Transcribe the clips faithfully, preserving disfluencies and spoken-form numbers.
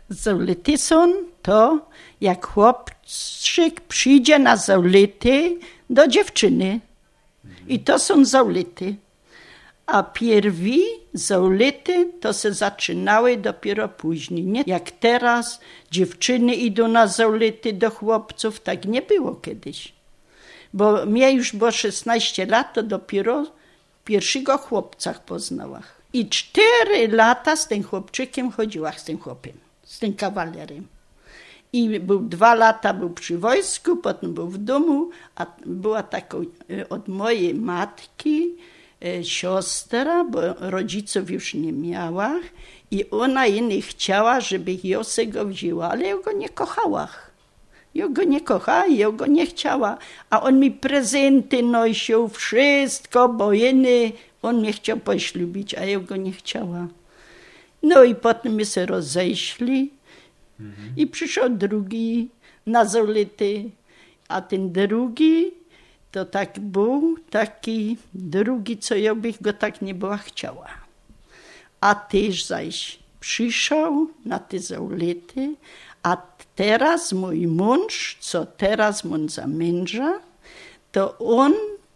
Zaulity są to, jak chłopczyk przyjdzie na zaulity do dziewczyny. I to są zaulity. A pierwi zaulity to se zaczynały dopiero później. Nie jak teraz dziewczyny idą na zaulity do chłopców, tak nie było kiedyś. Bo mnie już było szesnaście lat, to dopiero pierwszego chłopca poznała. I cztery lata z tym chłopczykiem chodziła, z tym chłopem, z tym kawalerem. I był dwa lata był przy wojsku, potem był w domu, a była taką od mojej matki e, siostra, bo rodziców już nie miała i ona jej nie chciała, żeby ją se go wzięła, ale ja go nie kochała. Ja go nie kochała, ja go nie chciała, a on mi prezenty nosił, wszystko, bo jeny, on mnie chciał poślubić, a ja go nie chciała. No i potem my się rozejśli. Mhm. I przyszedł drugi na zaulity, a ten drugi to tak był taki drugi, co ja bych go tak nie była chciała. A też zaś przyszedł na te zaulity, a teraz mój mąż, co teraz mam za męża, to on,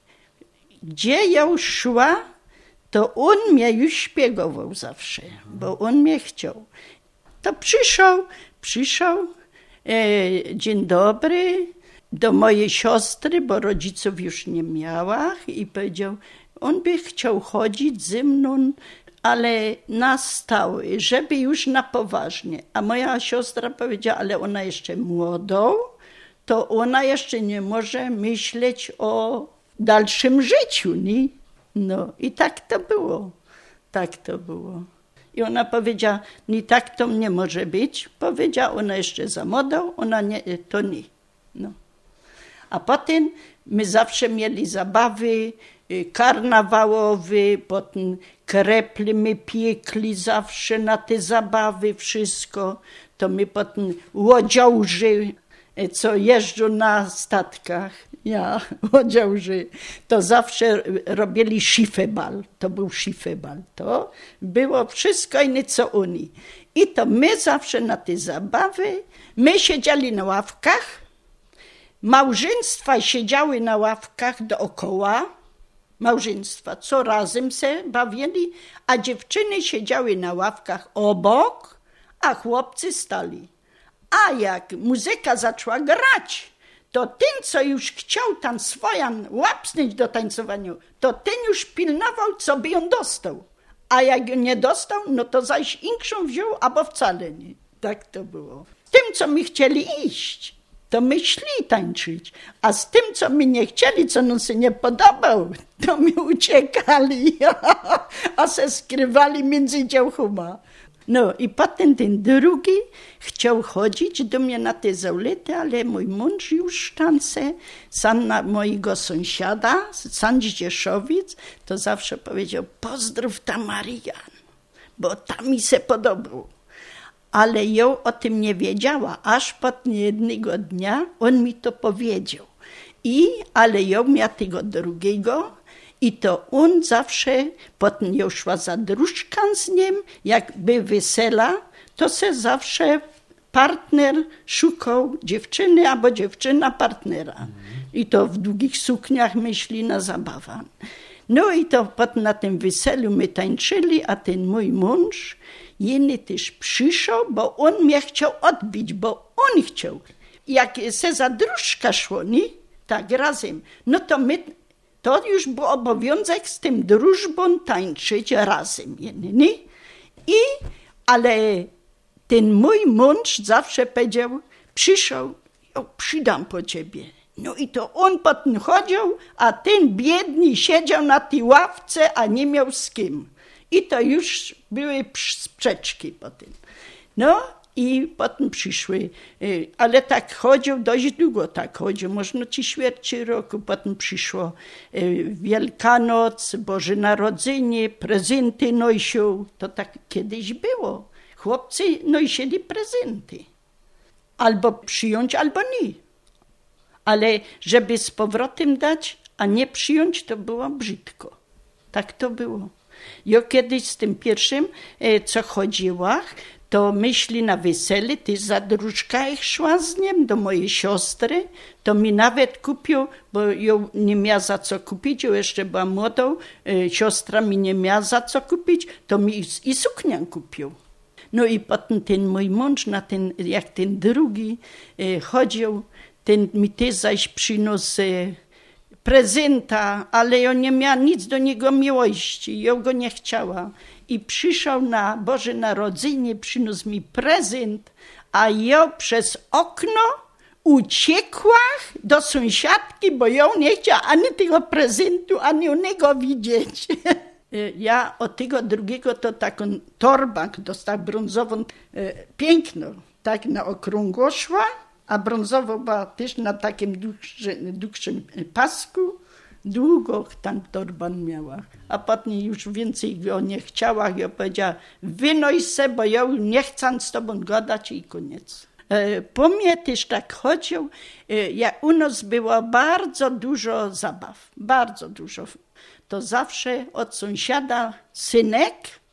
gdzie ja już szła, to on mnie już szpiegował zawsze, bo on mnie chciał. To przyszedł, przyszedł, e, dzień dobry, do mojej siostry, bo rodziców już nie miała i powiedział, on by chciał chodzić ze mną, ale na stałe, żeby już na poważnie. A moja siostra powiedziała, ale ona jeszcze młodą, to ona jeszcze nie może myśleć o dalszym życiu, nie? No i tak to było, tak to było. I ona powiedziała, nie tak to nie może być. Powiedziała, ona jeszcze za młodą, ona nie, to nie. No. A potem my zawsze mieli zabawy karnawałowe, potem kreple my piekli zawsze na te zabawy, wszystko. To my potem łodziałży, co jeżdżą na statkach, ja, łodziałży, to zawsze robili szifebal, to był szifebal, to było wszystko inne co oni. I to my zawsze na te zabawy, my siedzieli na ławkach, małżeństwa siedziały na ławkach dookoła, małżeństwa, co razem się bawili, a dziewczyny siedziały na ławkach obok, a chłopcy stali. A jak muzyka zaczęła grać, to ten, co już chciał tam swojan łapsnąć do tańcowania, to ten już pilnował, co by ją dostał. A jak ją nie dostał, no to zaś inkszą wziął, albo wcale nie. Tak to było. Tym, co my chcieli iść, to my szli tańczyć. A z tym, co my nie chcieli, co nam się nie podobał, to my uciekali, a se skrywali między działkoma. No i potem ten drugi chciał chodzić do mnie na te zaulety, ale mój mąż już tam se, sam na mojego sąsiada, sam z Dzieszowic, to zawsze powiedział, pozdrów ta Marian, bo tam mi się podobał. Ale ją o tym nie wiedziała, aż potem jednego dnia on mi to powiedział. I, ale ją miała tego drugiego, i to on zawsze, potem ja szła za dróżką z nim, jakby wesela, to se zawsze partner szukał dziewczyny, albo dziewczyna partnera. Mhm. I to w długich sukniach myśli na zabawę. No i to potem na tym weselu my tańczyli, a ten mój mąż, jeny też przyszedł, bo on mnie chciał odbić, bo on chciał. Jak se za dróżka szło, nie? Tak razem, no to my... To już był obowiązek z tym drużbą tańczyć razem. Nie? I, ale ten mój mąż zawsze powiedział, przyszedł, ja przydam po ciebie. No i to on potem chodził, a ten biedny siedział na tej ławce, a nie miał z kim. I to już były sprzeczki potem. No i potem przyszły, ale tak chodził, dość długo tak chodził, można ci ćwierci roku, potem przyszło Wielkanoc, Boże Narodzenie, prezenty nosił, to tak kiedyś było. Chłopcy nosili prezenty, albo przyjąć, albo nie. Ale żeby z powrotem dać, a nie przyjąć, to było brzydko. Tak to było. Ja kiedyś z tym pierwszym, co chodziła, to myśli na wesele, ty za dróżka ich szła z nim do mojej siostry, to mi nawet kupił, bo ją nie miała za co kupić, ją jeszcze była młodą, y, siostra mi nie miała za co kupić, to mi i suknię kupił. No i potem ten mój mąż, na ten, jak ten drugi y, chodził, ten mi też zaś przyniósł y, prezenta, ale ja nie miała nic do niego miłości, ja go nie chciała. I przyszedł na Boże Narodzenie, przyniósł mi prezent, a ja przez okno uciekła do sąsiadki, bo ją nie chciała ani tego prezentu, ani onego widzieć. Ja od tego drugiego to taką torbę dostał brązową, piękną, tak na okrągło szła, a brązowo była też na takim dłuższym, dłuższym pasku. Długo tam torba miała, a potem już więcej go nie chciała. Ja powiedziała, wynoś se, bo ja nie chcę z tobą gadać i koniec. Po mnie też tak chodził, jak u nas było bardzo dużo zabaw, bardzo dużo. To zawsze od sąsiada synek,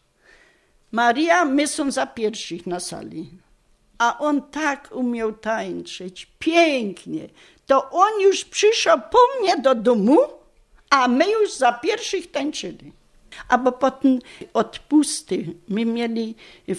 Maria, my są za pierwszych na sali. A on tak umiał tańczyć, pięknie. To on już przyszedł po mnie do domu, a my już za pierwszych tańczyli. Albo potem odpusty. My mieli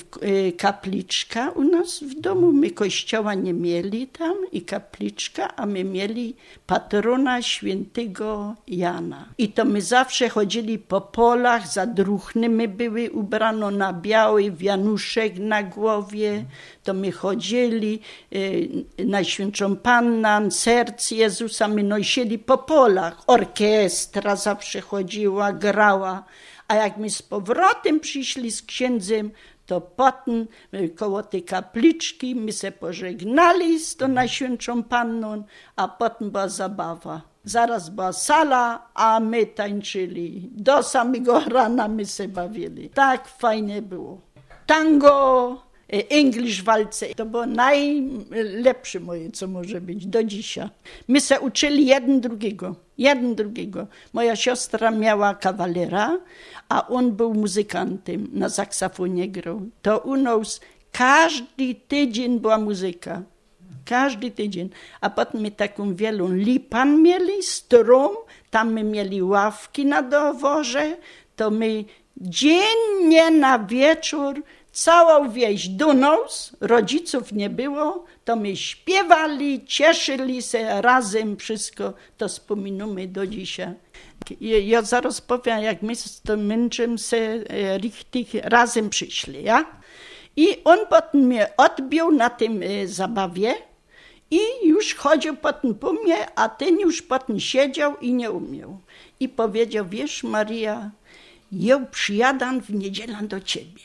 kapliczka u nas w domu, my kościoła nie mieli tam i kapliczka, a my mieli patrona świętego Jana. I to my zawsze chodzili po polach, za druhny my były ubrano na biały, wianuszek na głowie. To my chodzili, Najświętszą Pannę, serce Jezusa my nosili po polach. Orkiestra zawsze chodziła, grała. A jak my z powrotem przyszli z księdzem, to potem koło tej kapliczki my się pożegnali z tą Najświętszą Panną, a potem była zabawa. Zaraz była sala, a my tańczyli. Do samego rana my się bawili. Tak fajnie było. Tango, English walce, to było najlepsze moje, co może być do dzisiaj. My się uczyli jeden drugiego, jeden drugiego. Moja siostra miała kawalera, a on był muzykantem, na saksofonie grał. To u nas każdy tydzień była muzyka. Każdy tydzień. A potem my taką wielką lipan mieli, strom, tam my mieli ławki na dworze, to my dziennie na wieczór całą wieś do nas, rodziców nie było, to my śpiewali, cieszyli się razem, wszystko to wspominamy do dzisiaj. Ja zaraz powiem, jak my z tym mężem się richtig razem przyszli, ja? I on potem mnie odbił na tym zabawie i już chodził potem po mnie, a ten już potem siedział i nie umiał. I powiedział, wiesz Maria, ja przyjadam w niedzielę do ciebie.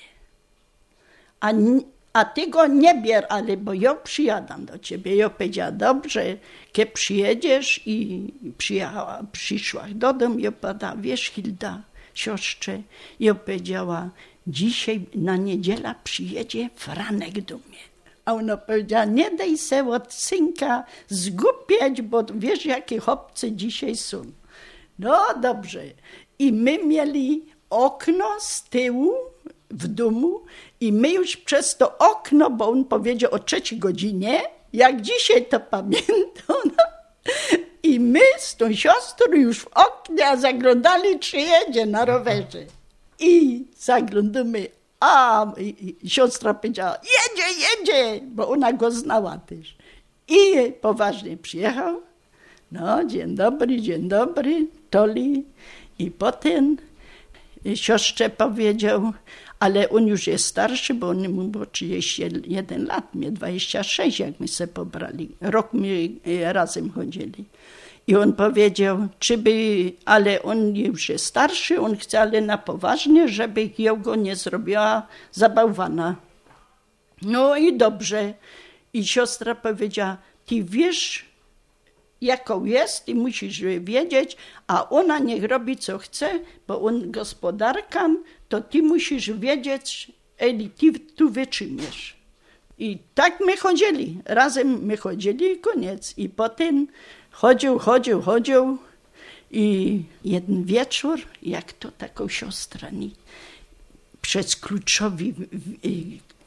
A, a ty go nie bier, ale bo ja przyjadam do ciebie. Ja powiedziała, dobrze, kiedy przyjedziesz i przyjechała, przyszła do domu, ja powiedziała, wiesz Hilda, siostrze, ja powiedziała, dzisiaj na niedzielę przyjedzie Franek do mnie. A ona powiedziała, nie daj się od synka zgubiać, bo wiesz, jakie chłopcy dzisiaj są. No dobrze. I my mieli okno z tyłu w domu i my już przez to okno, bo on powiedział o trzeciej godzinie, jak dzisiaj to pamiętam, no, i my z tą siostrą już w oknie zaglądali, czy jedzie na rowerze. I zaglądamy, a siostra powiedziała, jedzie, jedzie, bo ona go znała też. I poważnie przyjechał, no dzień dobry, dzień dobry, Toli. I potem siostrze powiedział, ale on już jest starszy, bo on mu było trzydzieści jeden lat, mnie dwadzieścia sześć, jak my się pobrali. Rok my razem chodzili. I on powiedział, czy by, ale on już jest starszy, on chce, ale na poważnie, żeby ja go nie zrobiła zabałwana. No i dobrze. I siostra powiedziała, ty wiesz, jaką jest i musisz wiedzieć, a ona niech robi co chce, bo on gospodarka, to ty musisz wiedzieć, eli ty tu wytrzymiesz. I tak my chodzili, razem my chodzili i koniec. I potem chodził, chodził, chodził i jeden wieczór, jak to taką siostrę, przez kluczowi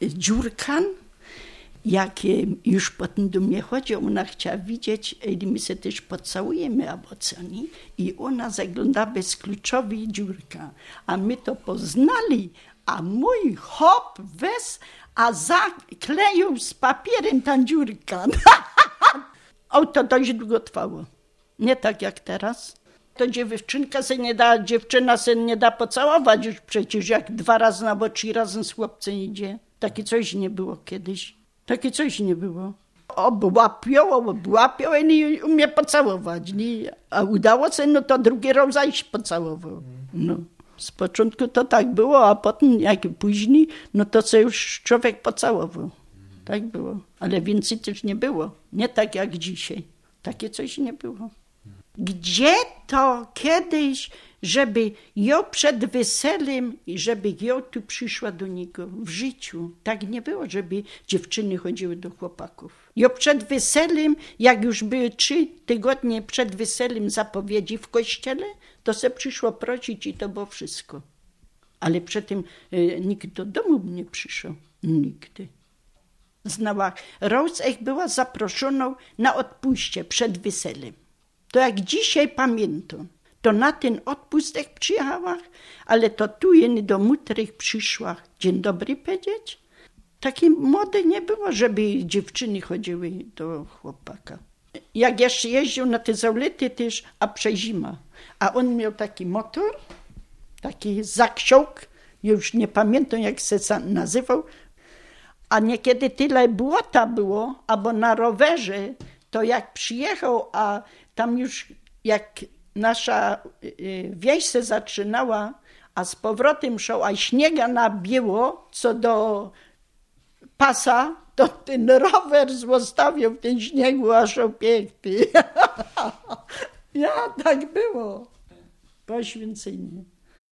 dziurkan, jak już potem do mnie chodzi, ona chciała widzieć, i my się też pocałujemy, albo co nie? I ona zagląda bezkluczowy dziurka. A my to poznali, a mój hop wez, a zakleił z papierem ten dziurkan. O, to dość długo trwało. Nie tak jak teraz. To dziewczynka się nie da, dziewczyna się nie da pocałować już przecież, jak dwa razy albo trzy razy z chłopcem idzie. Takie coś nie było kiedyś. Takie coś nie było. Obłapią, obłapią i nie umie pocałować. Nie? A udało się, no to drugi raz zajść pocałował. No. Z początku to tak było, a potem jak później, no to się już człowiek pocałował. Tak było. Ale więcej też nie było. Nie tak jak dzisiaj. Takie coś nie było. Gdzie to kiedyś, żeby ją przed weselem i żeby ją tu przyszła do niego w życiu. Tak nie było, żeby dziewczyny chodziły do chłopaków. Ją przed weselem, jak już były trzy tygodnie przed weselem zapowiedzi w kościele, to se przyszło prosić i to było wszystko. Ale przedtem y, nikt do domu nie przyszedł. Nigdy. Znała, Rosech była zaproszoną na odpuście przed weselem. To jak dzisiaj pamiętam, to na ten odpustek przyjechała, ale to tu jeny do mutrych przyszła dzień dobry powiedzieć. Takie mody nie było, żeby dziewczyny chodziły do chłopaka. Jak jeszcze jeździł na te zaulety też, a przezima. A on miał taki motor, taki zaksiąg, już nie pamiętam jak się nazywał, a niekiedy tyle błota było, albo na rowerze, to jak przyjechał, a tam już jak nasza wieś się zaczynała, a z powrotem szło, a śniega nabiło, co do pasa, to ten rower zostawił w tym śniegu, a szło piękny. Ja, tak było. Poświęcenie.